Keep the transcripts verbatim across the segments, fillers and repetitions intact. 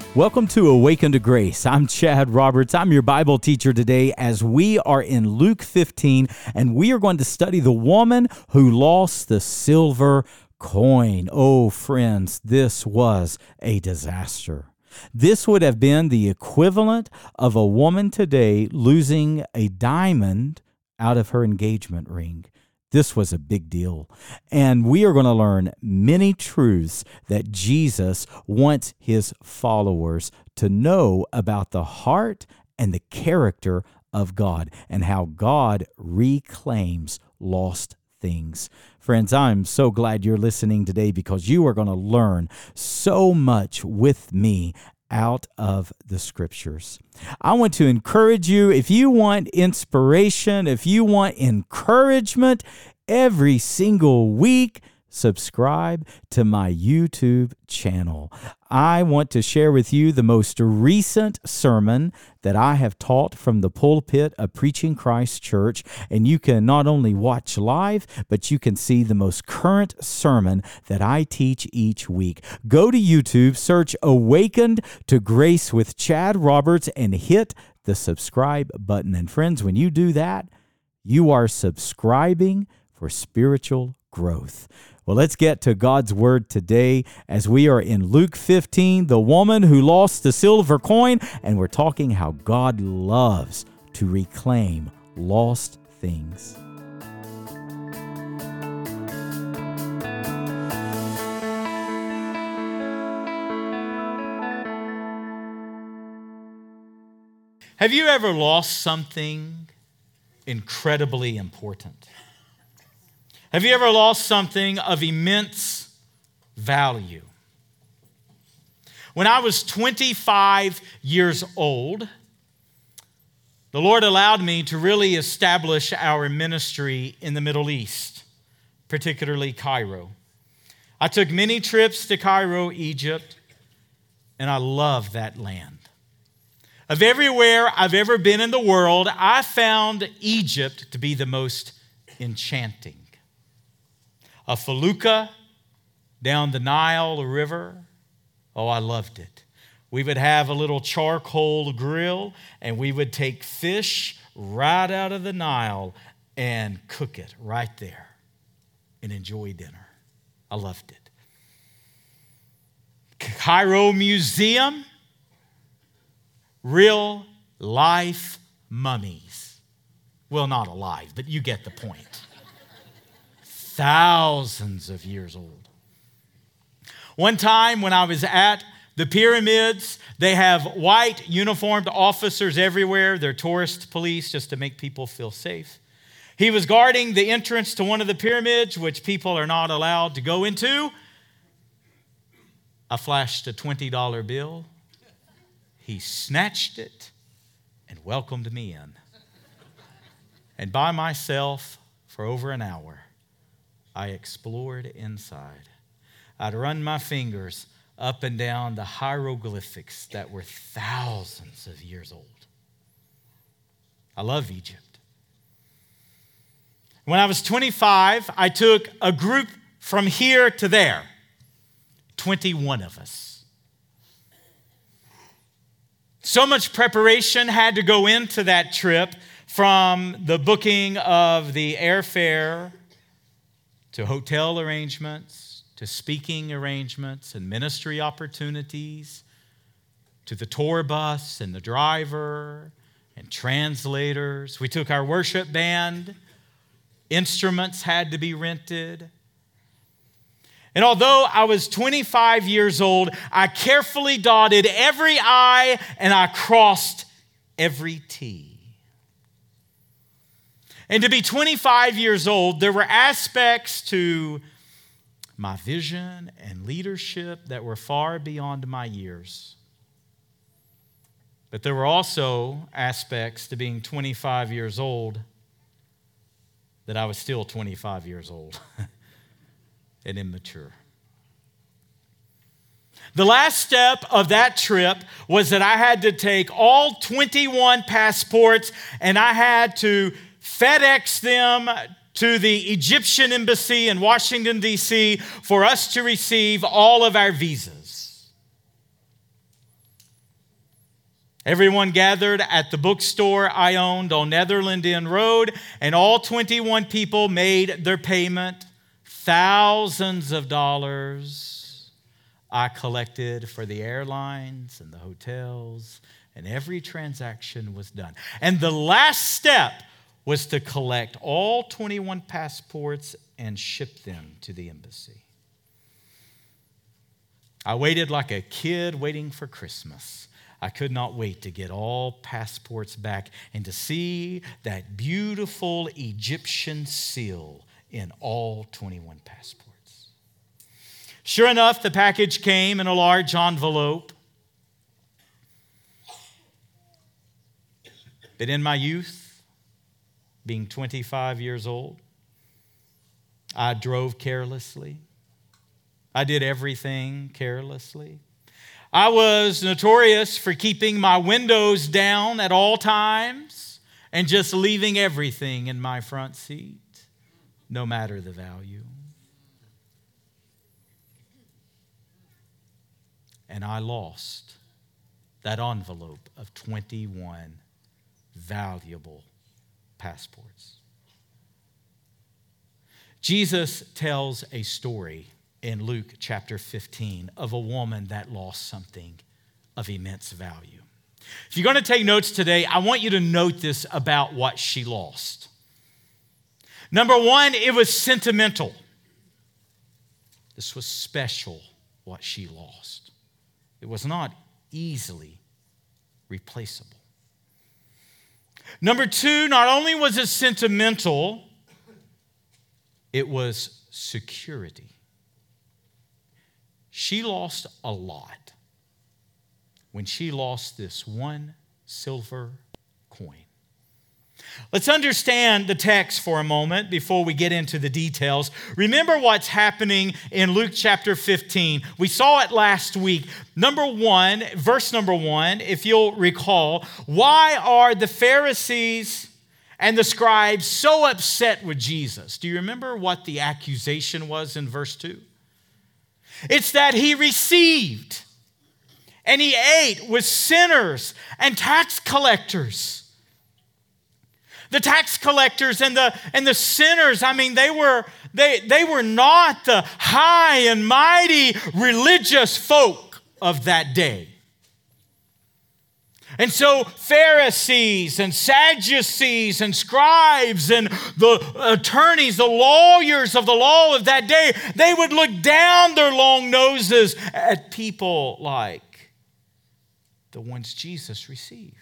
Welcome to Awaken to Grace. I'm Chad Roberts. I'm your Bible teacher today as we are in Luke fifteen, and we are going to study the woman who lost the silver coin. Oh, friends, this was a disaster. This would have been the equivalent of a woman today losing a diamond out of her engagement ring. This was a big deal. And we are going to learn many truths that Jesus wants his followers to know about the heart and the character of God and how God reclaims lost things. Friends, I'm so glad you're listening today because you are going to learn so much with me out of the scriptures. I want to encourage you, if you want inspiration, if you want encouragement every single week, subscribe to my YouTube channel. I want to share with you the most recent sermon that I have taught from the pulpit of Preaching Christ Church, and you can not only watch live, but you can see the most current sermon that I teach each week. Go to YouTube, search Awakened to Grace with Chad Roberts, and hit the subscribe button. And friends, when you do that, you are subscribing for spiritual growth. Well, let's get to God's Word today as we are in Luke fifteen, the woman who lost the silver coin, and we're talking how God loves to reclaim lost things. Have you ever lost something incredibly important? Have you ever lost something of immense value? When I was twenty-five years old, the Lord allowed me to really establish our ministry in the Middle East, particularly Cairo. I took many trips to Cairo, Egypt, and I love that land. Of everywhere I've ever been in the world, I found Egypt to be the most enchanting. A felucca down the Nile River. Oh, I loved it. We would have a little charcoal grill, and we would take fish right out of the Nile and cook it right there and enjoy dinner. I loved it. Cairo Museum, real life mummies. Well, not alive, but you get the point. Thousands of years old. One time when I was at the pyramids, they have white uniformed officers everywhere. They're tourist police just to make people feel safe. He was guarding the entrance to one of the pyramids, which people are not allowed to go into. I flashed a twenty dollar bill. He snatched it and welcomed me in. And by myself for over an hour, I explored inside. I'd run my fingers up and down the hieroglyphics that were thousands of years old. I love Egypt. When I was twenty-five, I took a group from here to there, twenty-one of us. So much preparation had to go into that trip, from the booking of the airfare to hotel arrangements, to speaking arrangements and ministry opportunities, to the tour bus and the driver and translators. We took our worship band. Instruments had to be rented. And although I was twenty-five years old, I carefully dotted every I and I crossed every T. And to be twenty-five years old, there were aspects to my vision and leadership that were far beyond my years. But there were also aspects to being twenty-five years old that I was still twenty-five years old and immature. The last step of that trip was that I had to take all twenty-one passports and I had to FedEx them to the Egyptian embassy in Washington, D C for us to receive all of our visas. Everyone gathered at the bookstore I owned on Netherland Inn Road, and all twenty-one people made their payment. Thousands of dollars I collected for the airlines and the hotels, and every transaction was done. And the last step was to collect all twenty-one passports and ship them to the embassy. I waited like a kid waiting for Christmas. I could not wait to get all passports back and to see that beautiful Egyptian seal in all twenty-one passports. Sure enough, the package came in a large envelope. But in my youth, being twenty-five years old, I drove carelessly. I did everything carelessly. I was notorious for keeping my windows down at all times and just leaving everything in my front seat, no matter the value. And I lost that envelope of twenty-one valuable passports. Jesus tells a story in Luke chapter fifteen of a woman that lost something of immense value. If you're going to take notes today, I want you to note this about what she lost. Number one, it was sentimental. This was special, what she lost. It was not easily replaceable. Number two, not only was it sentimental, it was security. She lost a lot when she lost this one silver coin. Let's understand the text for a moment before we get into the details. Remember what's happening in Luke chapter fifteen. We saw it last week. Number one, verse number one, if you'll recall, why are the Pharisees and the scribes so upset with Jesus? Do you remember what the accusation was in verse two? It's that he received and he ate with sinners and tax collectors. The tax collectors and the, and the sinners, I mean, they were, they, they were not the high and mighty religious folk of that day. And so Pharisees and Sadducees and scribes and the attorneys, the lawyers of the law of that day, they would look down their long noses at people like the ones Jesus received.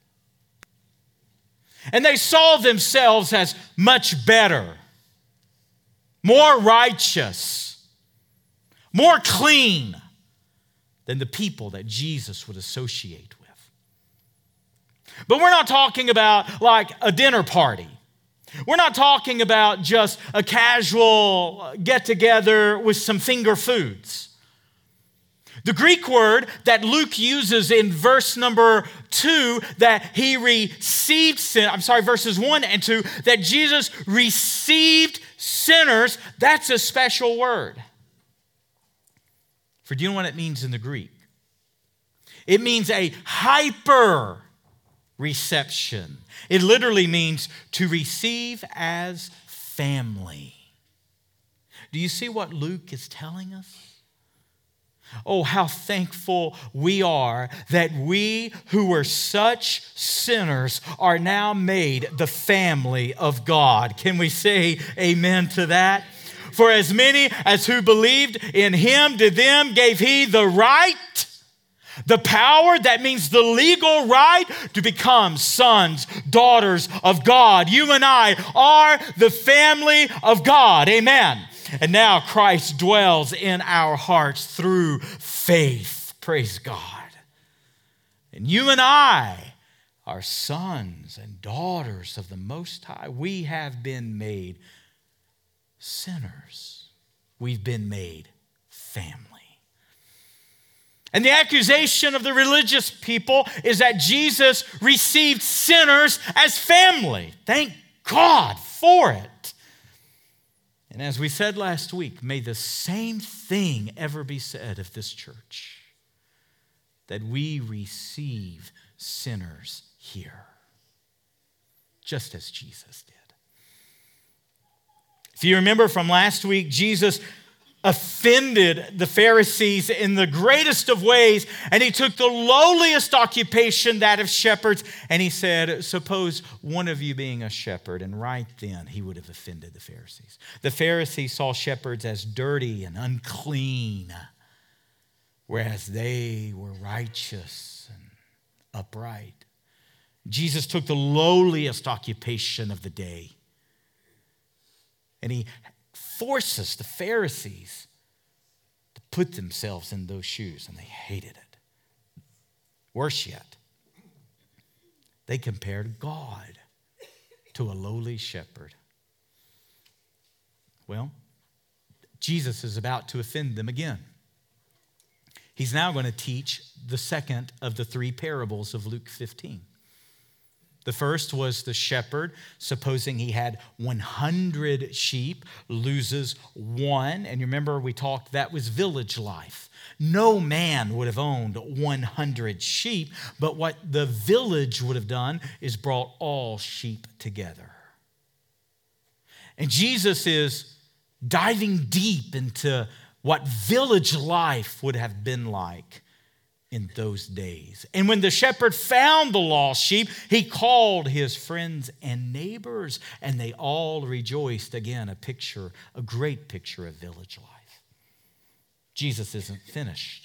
And they saw themselves as much better, more righteous, more clean than the people that Jesus would associate with. But we're not talking about like a dinner party. We're not talking about just a casual get-together with some finger foods. The Greek word that Luke uses in verse number two, that he received sin, I'm sorry, verses one and two, that Jesus received sinners, that's a special word. For do you know what it means in the Greek? It means a hyper reception. It literally means to receive as family. Do you see what Luke is telling us? Oh, how thankful we are that we who were such sinners are now made the family of God. Can we say amen to that? For as many as who believed in him, to them gave he the right, the power, that means the legal right to become sons, daughters of God. You and I are the family of God. Amen. And now Christ dwells in our hearts through faith. Praise God. And you and I are sons and daughters of the Most High. We have been made sinners. We've been made family. And the accusation of the religious people is that Jesus received sinners as family. Thank God for it. And as we said last week, may the same thing ever be said of this church. that we receive sinners here, just as Jesus did. If you remember from last week, Jesus offended the Pharisees in the greatest of ways, and he took the lowliest occupation, that of shepherds, and he said, suppose one of you being a shepherd, and right then he would have offended the Pharisees. The Pharisees saw shepherds as dirty and unclean, whereas they were righteous and upright. Jesus took the lowliest occupation of the day, and he forces the Pharisees to put themselves in those shoes, and they hated it. Worse yet, they compared God to a lowly shepherd. Well, Jesus is about to offend them again. He's now going to teach the second of the three parables of Luke fifteen. The first was the shepherd, supposing he had one hundred sheep, loses one. And you remember we talked, that was village life. No man would have owned one hundred sheep, but what the village would have done is brought all sheep together. And Jesus is diving deep into what village life would have been like in those days. And when the shepherd found the lost sheep, he called his friends and neighbors, and they all rejoiced. Again, a picture, a great picture of village life. Jesus isn't finished.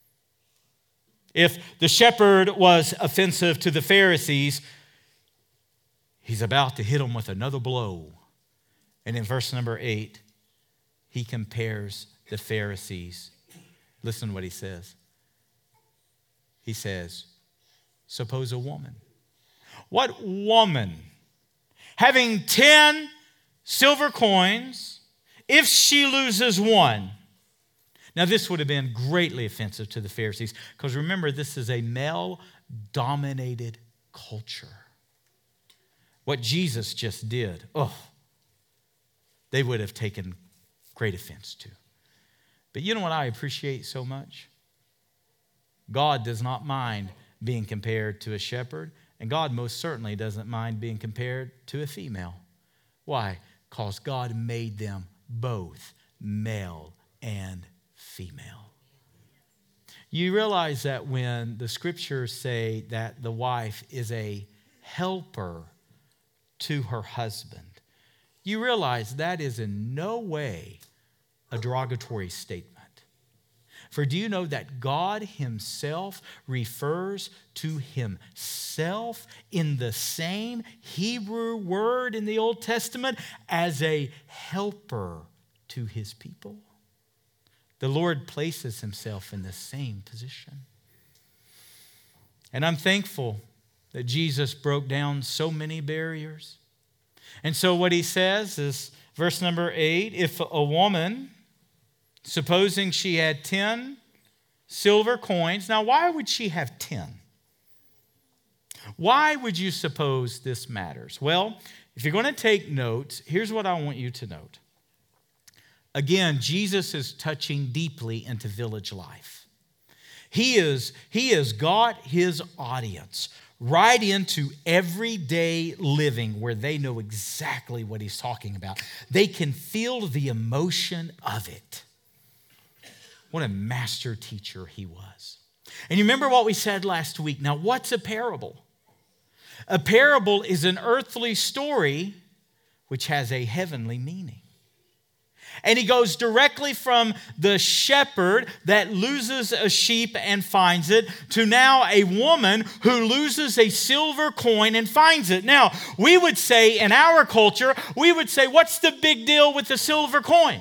If the shepherd was offensive to the Pharisees, he's about to hit them with another blow. And in verse number eight, he compares the Pharisees. Listen to what he says. He says, suppose a woman. What woman, having ten silver coins, if she loses one? Now, this would have been greatly offensive to the Pharisees, because remember, this is a male-dominated culture. What Jesus just did, oh, they would have taken great offense to. But you know what I appreciate so much? God does not mind being compared to a shepherd, and God most certainly doesn't mind being compared to a female. Why? Because God made them both male and female. You realize that when the scriptures say that the wife is a helper to her husband, you realize that is in no way a derogatory statement. For do you know that God himself refers to himself in the same Hebrew word in the Old Testament as a helper to his people? The Lord places himself in the same position. And I'm thankful that Jesus broke down so many barriers. And so what he says is, verse number eight, if a woman, supposing she had ten silver coins. Now, why would she have ten? Why would you suppose this matters? Well, if you're going to take notes, here's what I want you to note. Again, Jesus is touching deeply into village life. He is, he has got his audience right into everyday living where they know exactly what he's talking about. They can feel the emotion of it. What a master teacher he was. And you remember what we said last week. Now, what's a parable? A parable is an earthly story which has a heavenly meaning. And he goes directly from the shepherd that loses a sheep and finds it to now a woman who loses a silver coin and finds it. Now, we would say in our culture, we would say, what's the big deal with the silver coin?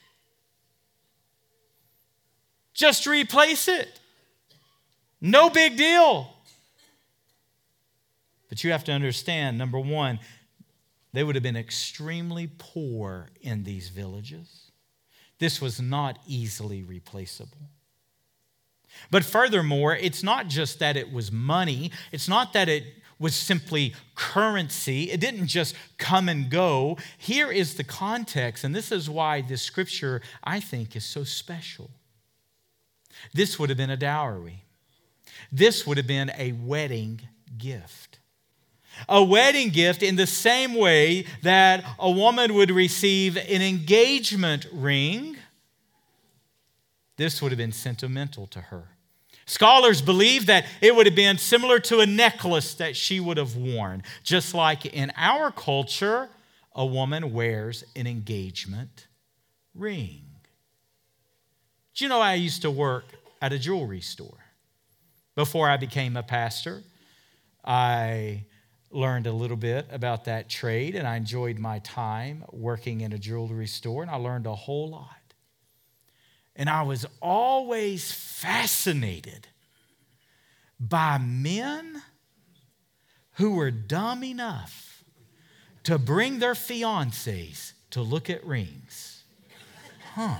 Just replace it. No big deal. But you have to understand, number one, they would have been extremely poor in these villages. This was not easily replaceable. But furthermore, it's not just that it was money. It's not that it was simply currency. It didn't just come and go. Here is the context, and this is why this scripture, I think, is so special. This would have been a dowry. This would have been a wedding gift. A wedding gift in the same way that a woman would receive an engagement ring. This would have been sentimental to her. Scholars believe that it would have been similar to a necklace that she would have worn. Just like in our culture, a woman wears an engagement ring. Do you know I used to work at a jewelry store? Before I became a pastor, I learned a little bit about that trade, and I enjoyed my time working in a jewelry store, and I learned a whole lot. And I was always fascinated by men who were dumb enough to bring their fiancés to look at rings. Huh.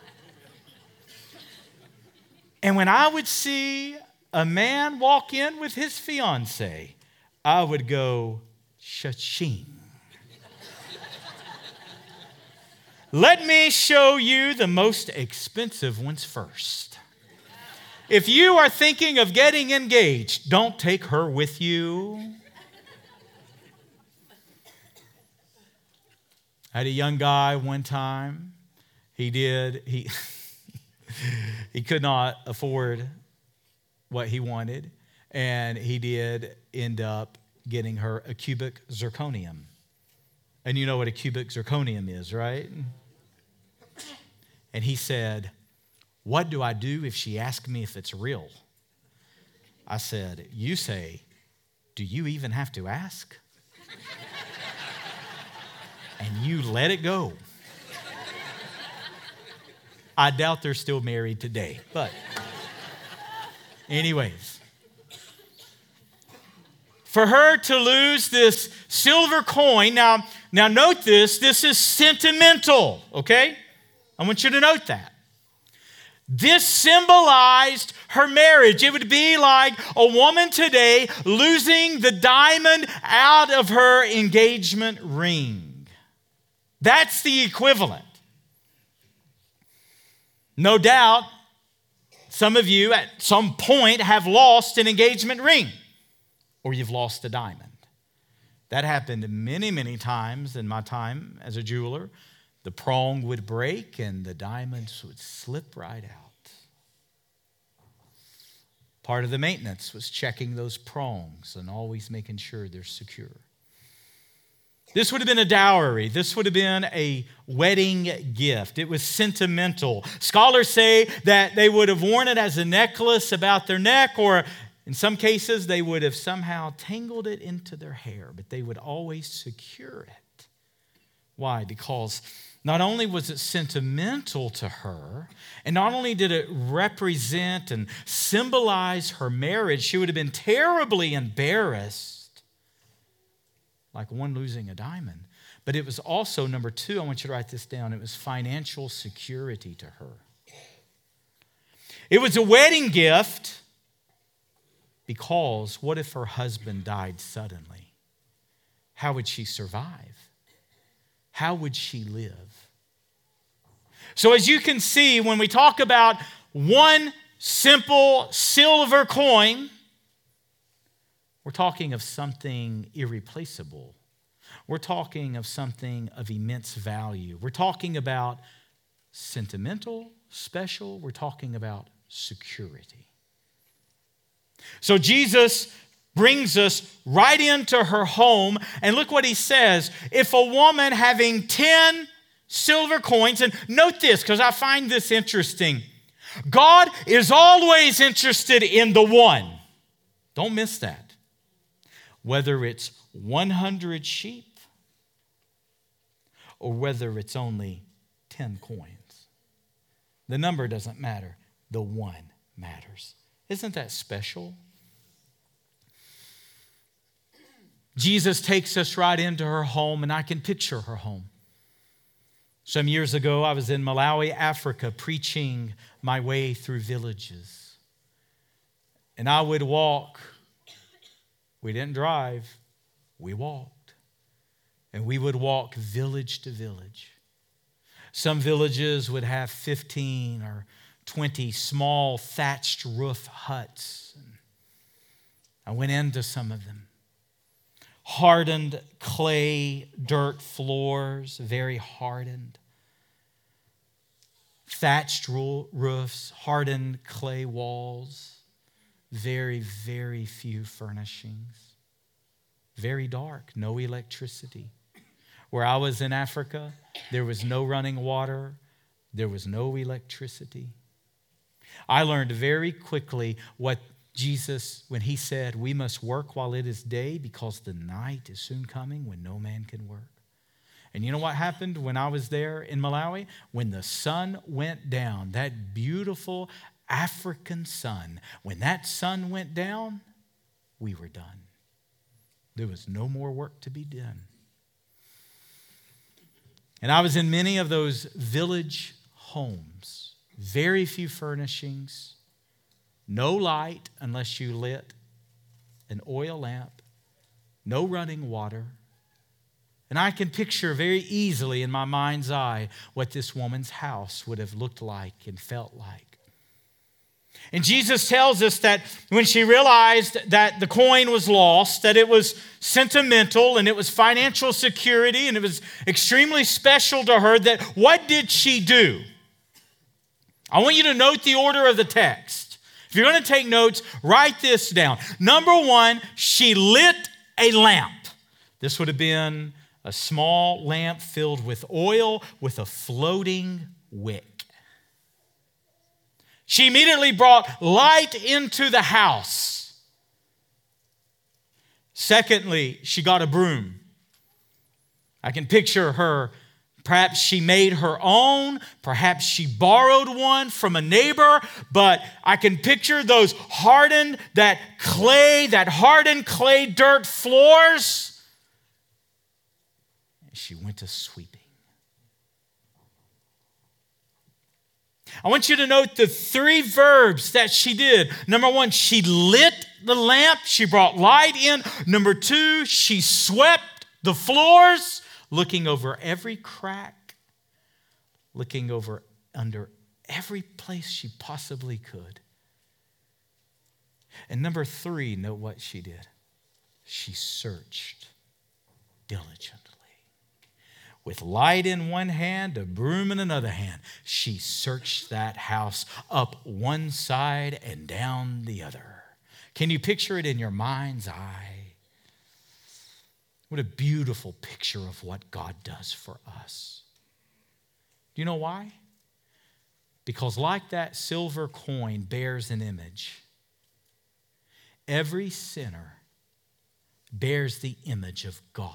And when I would see a man walk in with his fiancée, I would go, cha-ching. Let me show you the most expensive ones first. If you are thinking of getting engaged, don't take her with you. I had a young guy one time. He did, he, he could not afford what he wanted, and he did end up getting her a cubic zirconium. And you know what a cubic zirconium is, right? And he said, what do I do if she asks me if it's real? I said, you say, do you even have to ask? And you let it go. I doubt they're still married today, but anyways. For her to lose this silver coin, now, now note this, this is sentimental, okay? I want you to note that. This symbolized her marriage. It would be like a woman today losing the diamond out of her engagement ring. That's the equivalent. No doubt, some of you at some point have lost an engagement ring, or you've lost a diamond. That happened many, many times in my time as a jeweler. The prong would break and the diamonds would slip right out. Part of the maintenance was checking those prongs and always making sure they're secure. This would have been a dowry. This would have been a wedding gift. It was sentimental. Scholars say that they would have worn it as a necklace about their neck, or in some cases, they would have somehow tangled it into their hair, but they would always secure it. Why? Because not only was it sentimental to her, and not only did it represent and symbolize her marriage, she would have been terribly embarrassed, like one losing a diamond. But it was also, number two, I want you to write this down, it was financial security to her. It was a wedding gift because what if her husband died suddenly? How would she survive? How would she live? So as you can see, when we talk about one simple silver coin, we're talking of something irreplaceable. We're talking of something of immense value. We're talking about sentimental, special. We're talking about security. So Jesus brings us right into her home, and look what he says. If a woman having ten silver coins, and note this because I find this interesting. God is always interested in the one. Don't miss that. Whether it's one hundred sheep or whether it's only ten coins. The number doesn't matter. The one matters. Isn't that special? Jesus takes us right into her home, and I can picture her home. Some years ago, I was in Malawi, Africa, preaching my way through villages. And I would walk. We didn't drive. We walked. And we would walk village to village. Some villages would have fifteen or twenty small thatched roof huts. And I went into some of them. Hardened clay, dirt floors, very hardened. Thatched roofs, hardened clay walls. Very, very few furnishings. Very dark, no electricity. Where I was in Africa, there was no running water. There was no electricity. I learned very quickly what Jesus, when he said, we must work while it is day because the night is soon coming when no man can work. And you know what happened when I was there in Malawi? When the sun went down, that beautiful African sun, when that sun went down, we were done. There was no more work to be done. And I was in many of those village homes, very few furnishings, no light unless you lit an oil lamp, no running water. And I can picture very easily in my mind's eye what this woman's house would have looked like and felt like. And Jesus tells us that when she realized that the coin was lost, that it was sentimental and it was financial security and it was extremely special to her, that what did she do? I want you to note the order of the text. If you're going to take notes, write this down. Number one, she lit a lamp. This would have been a small lamp filled with oil with a floating wick. She immediately brought light into the house. Secondly, she got a broom. I can picture her. Perhaps she made her own. Perhaps she borrowed one from a neighbor. But I can picture those hardened, that clay, that hardened clay dirt floors. And she went to sweeping. I want you to note the three verbs that she did. Number one, she lit the lamp. She brought light in. Number two, she swept the floors, looking over every crack, looking over under every place she possibly could. And number three, note what she did. She searched diligently. With light in one hand, a broom in another hand, she searched that house up one side and down the other. Can you picture it in your mind's eye? What a beautiful picture of what God does for us. Do you know why? Because like that silver coin bears an image, every sinner bears the image of God.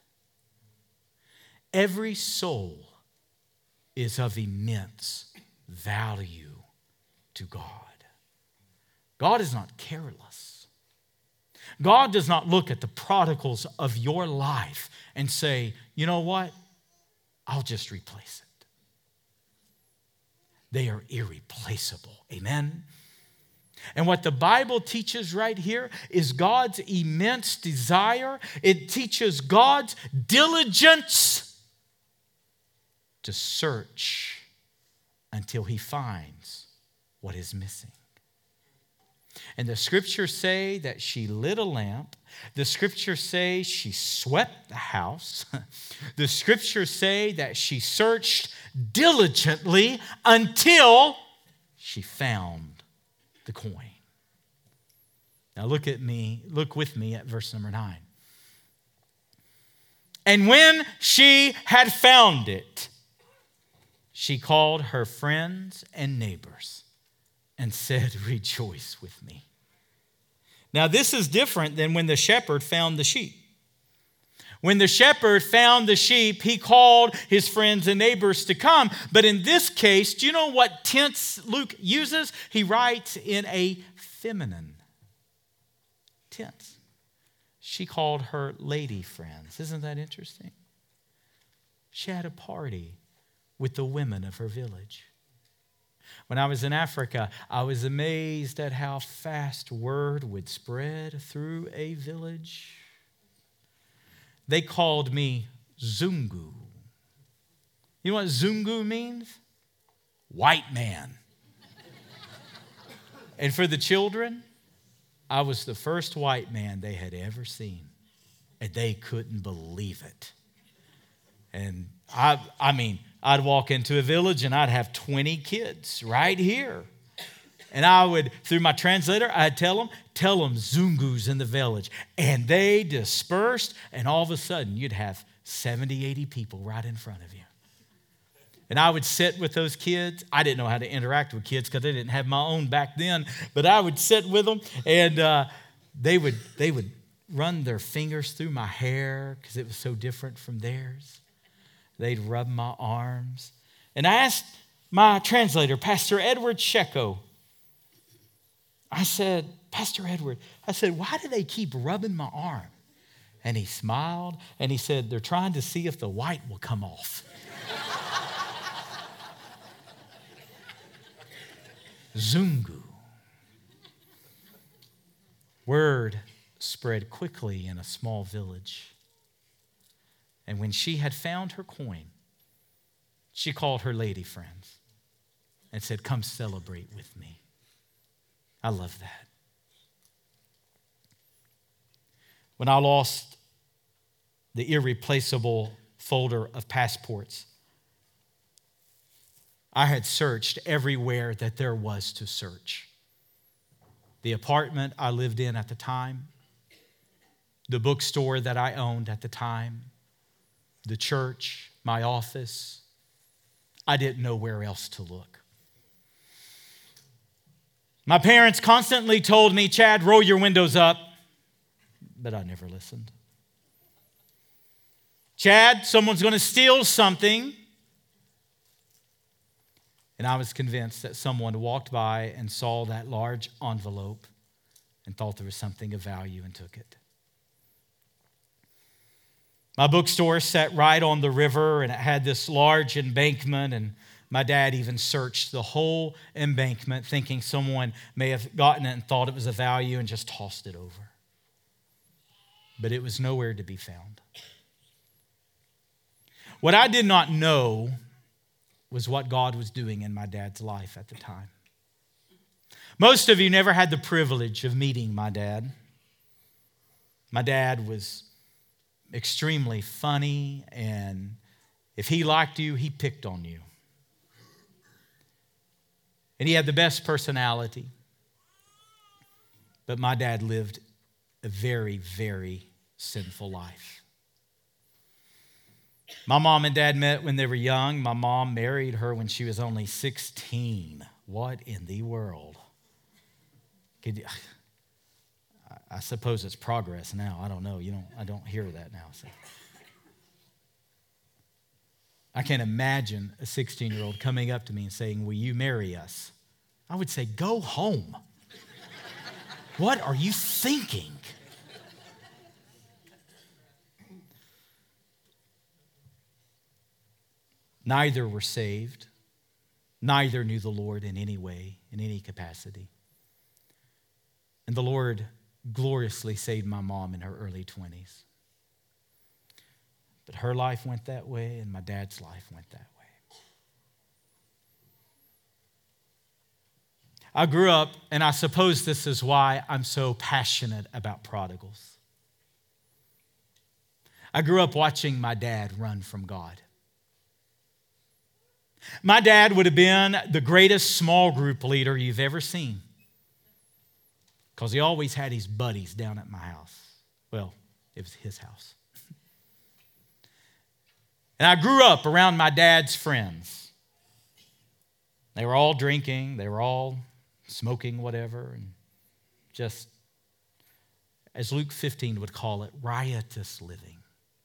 Every soul is of immense value to God. God is not careless. God does not look at the prodigals of your life and say, you know what? I'll just replace it. They are irreplaceable. Amen? And what the Bible teaches right here is God's immense desire. It teaches God's diligence to search until he finds what is missing. And the scriptures say that she lit a lamp. The scriptures say she swept the house. The scriptures say that she searched diligently until she found the coin. Now look at me, look with me at verse number nine. And when she had found it, she called her friends and neighbors and said, rejoice with me. Now, this is different than when the shepherd found the sheep. When the shepherd found the sheep, he called his friends and neighbors to come. But in this case, do you know what tense Luke uses? He writes in a feminine tense. She called her lady friends. Isn't that interesting? She had a party with the women of her village. When I was in Africa, I was amazed at how fast word would spread through a village. They called me Zungu. You know what Zungu means? White man. And for the children, I was the first white man they had ever seen, and they couldn't believe it. And I, I mean, I'd walk into a village and I'd have twenty kids right here. And I would, through my translator, I'd tell them, tell them Zungu's in the village. And they dispersed, and all of a sudden you'd have seventy, eighty people right in front of you. And I would sit with those kids. I didn't know how to interact with kids because I didn't have my own back then. But I would sit with them, and uh, they would they would run their fingers through my hair because it was so different from theirs. They'd rub my arms. And I asked my translator, Pastor Edward Sheko, I said, Pastor Edward, I said, why do they keep rubbing my arm? And he smiled, and he said, they're trying to see if the white will come off. Zungu. Word spread quickly in a small village. And when she had found her coin, she called her lady friends and said, come celebrate with me. I love that. When I lost the irreplaceable folder of passports, I had searched everywhere that there was to search. The apartment I lived in at the time, the bookstore that I owned at the time, the church, my office. I didn't know where else to look. My parents constantly told me, Chad, roll your windows up, but I never listened. Chad, someone's going to steal something. And I was convinced that someone walked by and saw that large envelope and thought there was something of value and took it. My bookstore sat right on the river, and it had this large embankment, and my dad even searched the whole embankment, thinking someone may have gotten it and thought it was of value and just tossed it over. But it was nowhere to be found. What I did not know was what God was doing in my dad's life at the time. Most of you never had the privilege of meeting my dad. My dad was extremely funny, and if he liked you, he picked on you. And he had the best personality. But my dad lived a very, very sinful life. My mom and dad met when they were young. My mom married her when she was only sixteen. What in the world? Could you, I suppose it's progress now. I don't know. You don't. I don't hear that now. So. I can't imagine a sixteen-year-old coming up to me and saying, will you marry us? I would say, go home. What are you thinking? Neither were saved. Neither knew the Lord in any way, in any capacity. And the Lord gloriously saved my mom in her early twenties. But her life went that way, and my dad's life went that way. I grew up, and I suppose this is why I'm so passionate about prodigals. I grew up watching my dad run from God. My dad would have been the greatest small group leader you've ever seen, because he always had his buddies down at my house. Well, it was his house. And I grew up around my dad's friends. They were all drinking, they were all smoking whatever, and just, as Luke fifteen would call it, riotous living.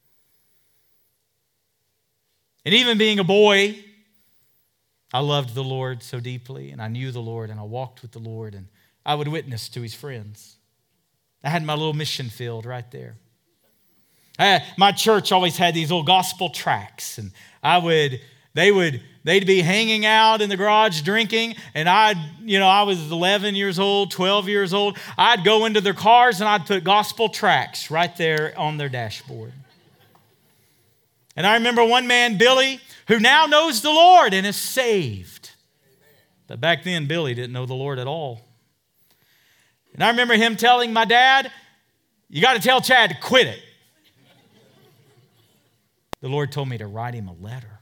And even being a boy, I loved the Lord so deeply, and I knew the Lord, and I walked with the Lord, and I would witness to his friends. I had my little mission field right there. I, my church always had these little gospel tracts, and I would, they would, they'd be hanging out in the garage drinking, and I'd, you know, I was eleven years old, twelve years old. I'd go into their cars, and I'd put gospel tracts right there on their dashboard. And I remember one man, Billy, who now knows the Lord and is saved. But back then, Billy didn't know the Lord at all. And I remember him telling my dad, you got to tell Chad to quit it. The Lord told me to write him a letter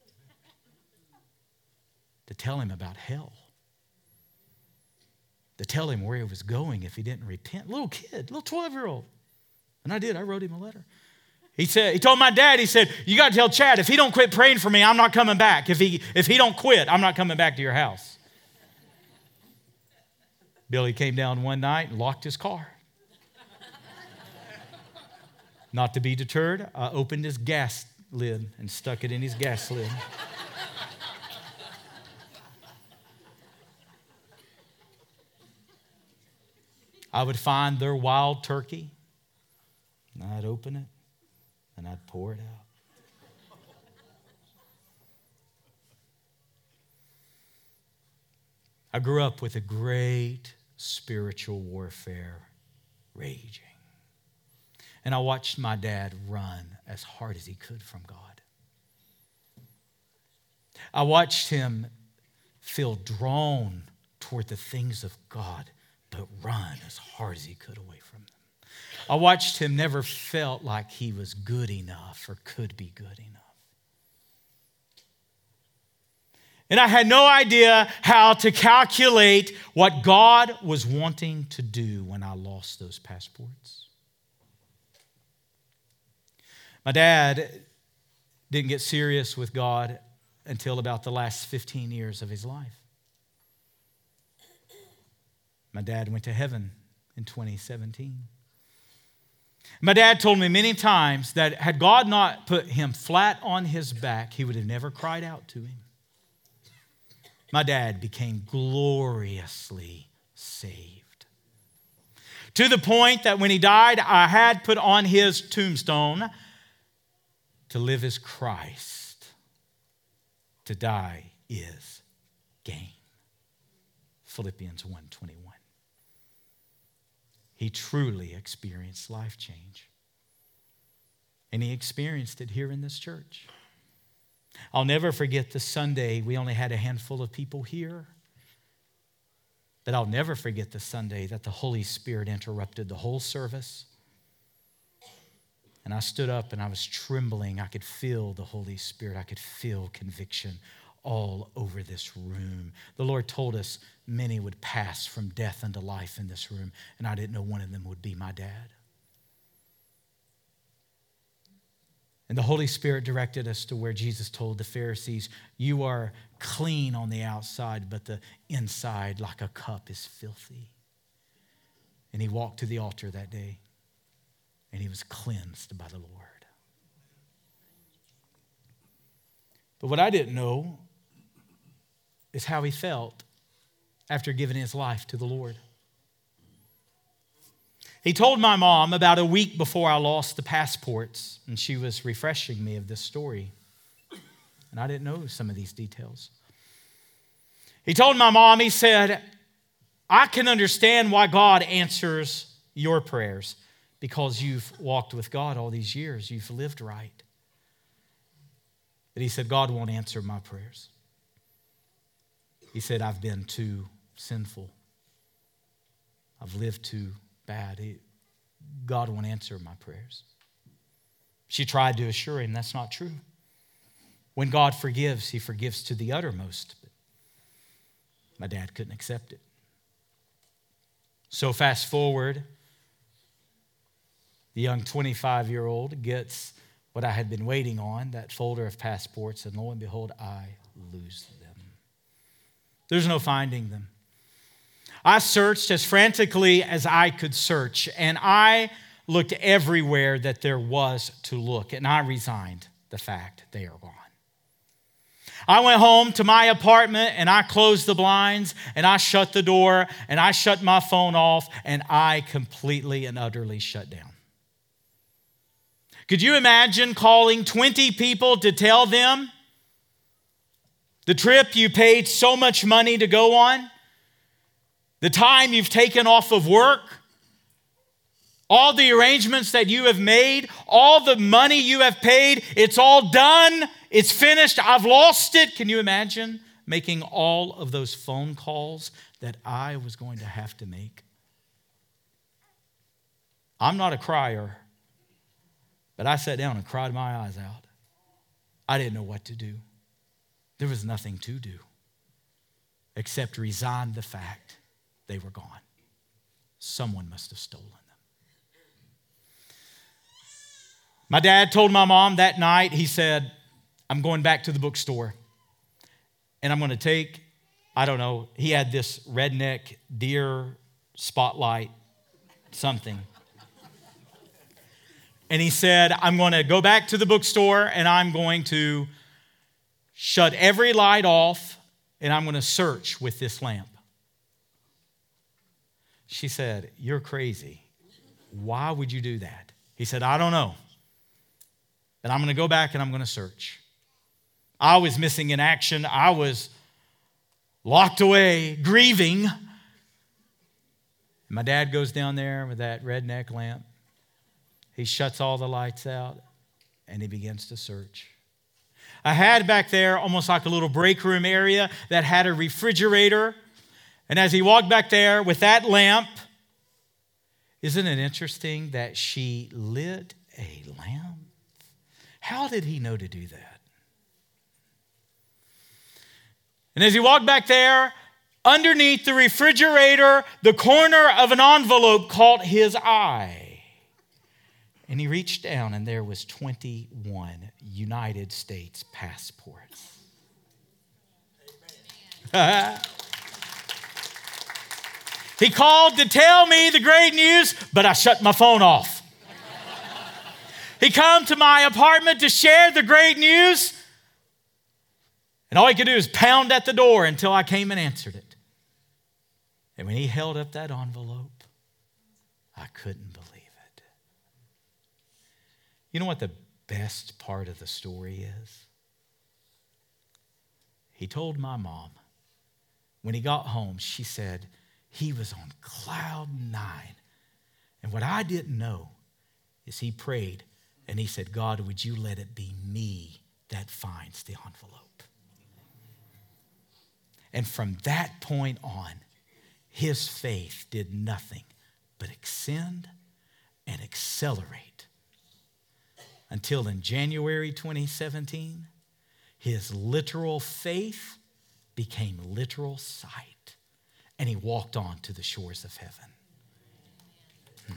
to tell him about hell, to tell him where he was going if he didn't repent. Little kid, little twelve-year-old. And I did. I wrote him a letter. He said, he told my dad, he said, you got to tell Chad, if he don't quit praying for me, I'm not coming back. If he, if he don't quit, I'm not coming back to your house. Billy came down one night and locked his car. Not to be deterred, I opened his gas lid and stuck it in his gas lid. I would find their wild turkey, and I'd open it, and I'd pour it out. I grew up with a great spiritual warfare raging. And I watched my dad run as hard as he could from God. I watched him feel drawn toward the things of God, but run as hard as he could away from them. I watched him never felt like he was good enough or could be good enough. And I had no idea how to calculate what God was wanting to do when I lost those passports. My dad didn't get serious with God until about the last fifteen years of his life. My dad went to heaven in twenty seventeen. My dad told me many times that had God not put him flat on his back, he would have never cried out to him. My dad became gloriously saved. To the point that when he died, I had put on his tombstone, to live is Christ, to die is gain. Philippians one twenty-one. He truly experienced life change. And he experienced it here in this church. I'll never forget the Sunday we only had a handful of people here. But I'll never forget the Sunday that the Holy Spirit interrupted the whole service. And I stood up and I was trembling. I could feel the Holy Spirit. I could feel conviction all over this room. The Lord told us many would pass from death unto life in this room, and I didn't know one of them would be my dad. And the Holy Spirit directed us to where Jesus told the Pharisees, you are clean on the outside, but the inside, like a cup, is filthy. And he walked to the altar that day, and he was cleansed by the Lord. But what I didn't know is how he felt after giving his life to the Lord. He told my mom about a week before I lost the passports, and she was refreshing me of this story. And I didn't know some of these details. He told my mom, he said, I can understand why God answers your prayers because you've walked with God all these years. You've lived right. But he said, God won't answer my prayers. He said, I've been too sinful. I've lived too bad. He, God won't answer my prayers. She tried to assure him that's not true. When God forgives, he forgives to the uttermost. But my dad couldn't accept it. So fast forward, the young twenty-five-year-old gets what I had been waiting on, that folder of passports, and lo and behold, I lose them. There's no finding them. I searched as frantically as I could search, and I looked everywhere that there was to look, and I resigned the fact they are gone. I went home to my apartment, and I closed the blinds, and I shut the door, and I shut my phone off, and I completely and utterly shut down. Could you imagine calling twenty people to tell them the trip you paid so much money to go on, the time you've taken off of work, all the arrangements that you have made, all the money you have paid, it's all done, it's finished, I've lost it. Can you imagine making all of those phone calls that I was going to have to make? I'm not a crier, but I sat down and cried my eyes out. I didn't know what to do. There was nothing to do except resign the fact they were gone. Someone must have stolen them. My dad told my mom that night, he said, I'm going back to the bookstore and I'm going to take, I don't know, he had this redneck deer spotlight something. And he said, I'm going to go back to the bookstore and I'm going to shut every light off and I'm going to search with this lamp. She said, you're crazy. Why would you do that? He said, I don't know. But I'm going to go back and I'm going to search. I was missing in action. I was locked away, grieving. And my dad goes down there with that redneck lamp. He shuts all the lights out and he begins to search. I had back there almost like a little break room area that had a refrigerator. And as he walked back there with that lamp, isn't it interesting that she lit a lamp? How did he know to do that? And as he walked back there, underneath the refrigerator, the corner of an envelope caught his eye. And he reached down, and there was twenty-one United States passports. He called to tell me the great news, but I shut my phone off. He come to my apartment to share the great news, and all he could do is pound at the door until I came and answered it. And when he held up that envelope, I couldn't believe it. You know what the best part of the story is? He told my mom, when he got home, she said he was on cloud nine. And what I didn't know is he prayed and he said, God, would you let it be me that finds the envelope? And from that point on, his faith did nothing but extend and accelerate until in January twenty seventeen, his literal faith became literal sight, and he walked on to the shores of heaven. Hmm.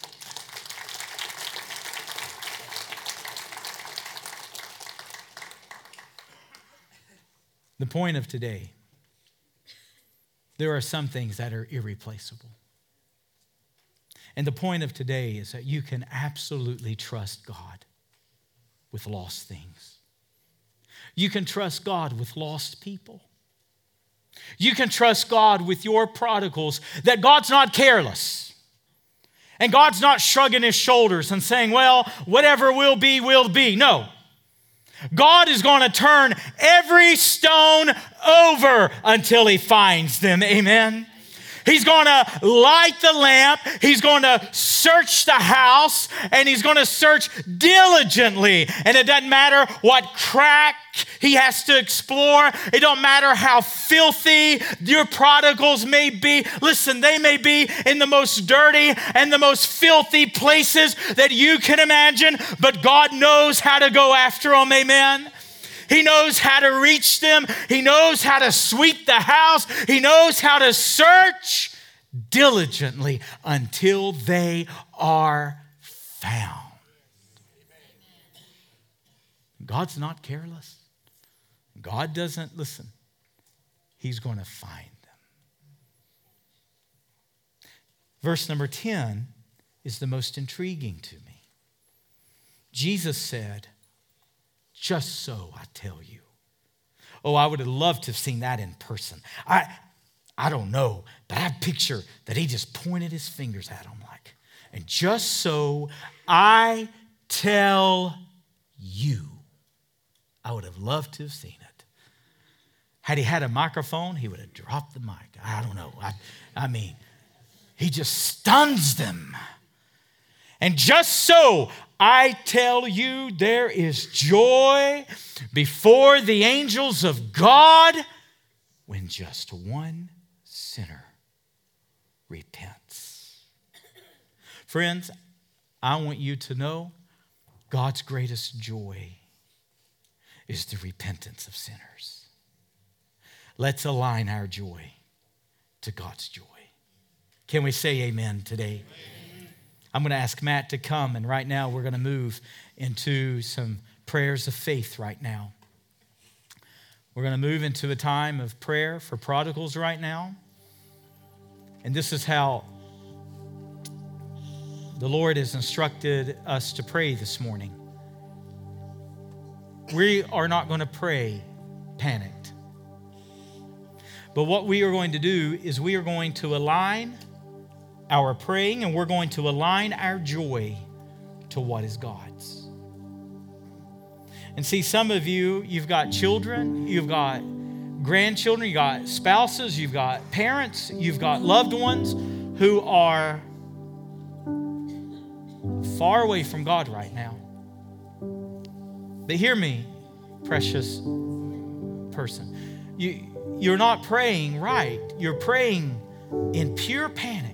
The point of today, there are some things that are irreplaceable. And the point of today is that you can absolutely trust God with lost things. You can trust God with lost people. You can trust God with your prodigals, that God's not careless. And God's not shrugging his shoulders and saying, well, whatever will be, will be. No. God is going to turn every stone over until he finds them. Amen. He's going to light the lamp. He's going to search the house, and he's going to search diligently. And it doesn't matter what crack he has to explore. It don't matter how filthy your prodigals may be. Listen, they may be in the most dirty and the most filthy places that you can imagine, but God knows how to go after them. Amen. He knows how to reach them. He knows how to sweep the house. He knows how to search diligently until they are found. God's not careless. God doesn't listen. He's going to find them. Verse number ten is the most intriguing to me. Jesus said, just so I tell you. Oh, I would have loved to have seen that in person. I I don't know, but I picture that he just pointed his fingers at him like, and just so I tell you. I would have loved to have seen it. Had he had a microphone, he would have dropped the mic. I don't know. I, I mean, he just stuns them. And just so I tell you, there is joy before the angels of God when just one sinner repents. Friends, I want you to know God's greatest joy is the repentance of sinners. Let's align our joy to God's joy. Can we say amen today? Amen. I'm going to ask Matt to come, and right now we're going to move into some prayers of faith right now. We're going to move into a time of prayer for prodigals right now. And this is how the Lord has instructed us to pray this morning. We are not going to pray panicked. But what we are going to do is we are going to align our praying, and we're going to align our joy to what is God's. And see, some of you, you've got children, you've got grandchildren, you've got spouses, you've got parents, you've got loved ones who are far away from God right now. But hear me, precious person. You, you're not praying right. You're praying in pure panic.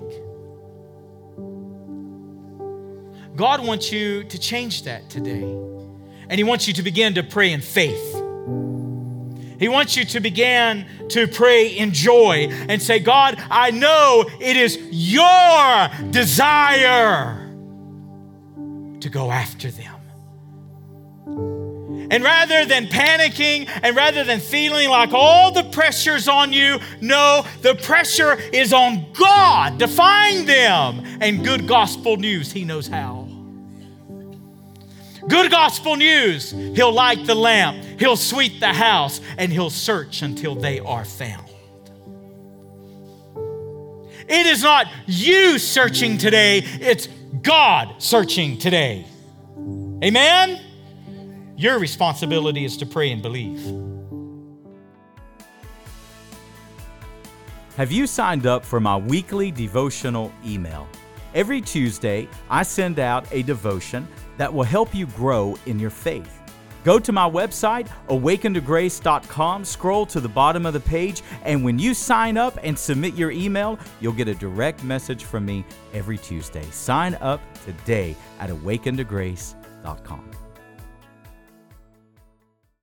God wants you to change that today. And He wants you to begin to pray in faith. He wants you to begin to pray in joy and say, God, I know it is your desire to go after them. And rather than panicking and rather than feeling like all the pressure's on you, no, the pressure is on God to find them. And good gospel news, He knows how. Good gospel news, He'll light the lamp, He'll sweep the house, and He'll search until they are found. It is not you searching today, it's God searching today. Amen? Your responsibility is to pray and believe. Have you signed up for my weekly devotional email? Every Tuesday, I send out a devotion that will help you grow in your faith. Go to my website, awaken to grace dot com, scroll to the bottom of the page, and when you sign up and submit your email, you'll get a direct message from me every Tuesday. Sign up today at awaken to grace dot com.